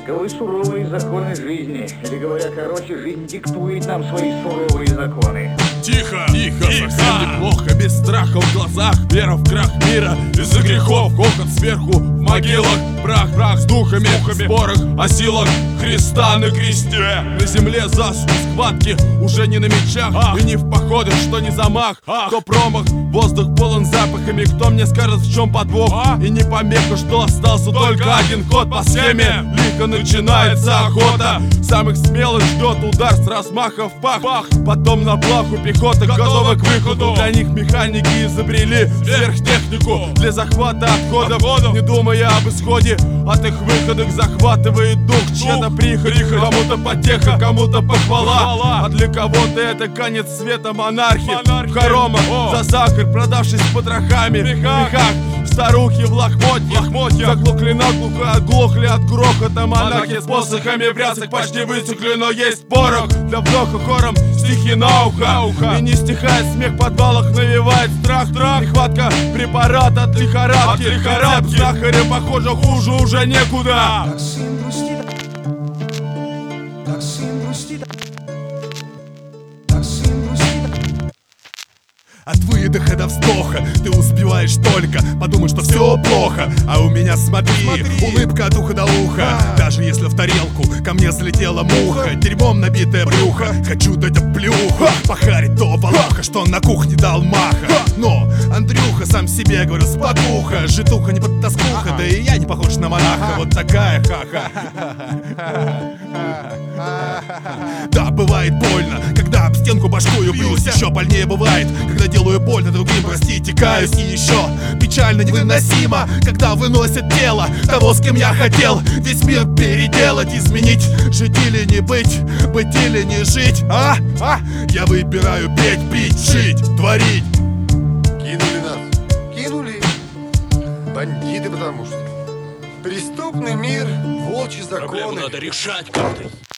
Таковы суровые законы жизни. Или говоря короче, жизнь диктует нам свои суровые законы. Тихо, тихо, совсем неплохо, без страха в глазах, вера в крах мира из-за грехов, хохот сверху в могилах, прах, прах с духами, в спорах о силах Христа на кресте. На земле засухи, схватки, уже не на мечах, и не в походах, что не замах, то промах. Воздух полон запахами, кто мне скажет, в чем подвох? И не помеха, что остался только один ход по схеме. Лихо начинается охота, самых смелых ждет удар с размаха в пах. Потом на плаху пехота готова к выходу. Для них механики изобрели сверхтехнику для захвата отходов, не думая об исходе. От их выходок захватывает дух чья-то прихоть. Кому-то потеха, кому-то похвала, а для кого-то это конец света, монархии. В хоромах за сахар, продавшись потрохами, в мехах старухи в лохмотьях, заглохли наглухо, оглохли от грохота. Монахи с посохами в рясах почти высохли, но есть порох для вдоха хором стихи на ухо. И не стихает смех в подвалах, навевает страх. Нехватка препарата от лихорадки. Рецепт сахаря, похоже, хуже уже некуда. От выдоха до вздоха ты успеваешь только подумать, что все плохо. А у меня, смотри, улыбка от уха до уха. Даже если в тарелку ко мне залетела муха, дерьмом набитое брюхо, хочу дать оплюху, похарить то волоха, что на кухне дал маха. Но Андрюха сам себе говорю, спокуха, житуха не подтаскуха, да и я не похож на монаха. Вот такая ха-ха. Да, бывает больно, когда об стенку башкую бьюсь. Еще больнее бывает, когда делаю больно другим, простите, каюсь. И еще печально невыносимо, когда выносят тело того, с кем я хотел весь мир переделать, изменить. Жить или не быть, быть или не жить. Я выбираю петь, пить, жить, творить. Кинули нас, кинули. Бандиты, потому что преступный мир, волчьи законы. Проблему надо решать как-то.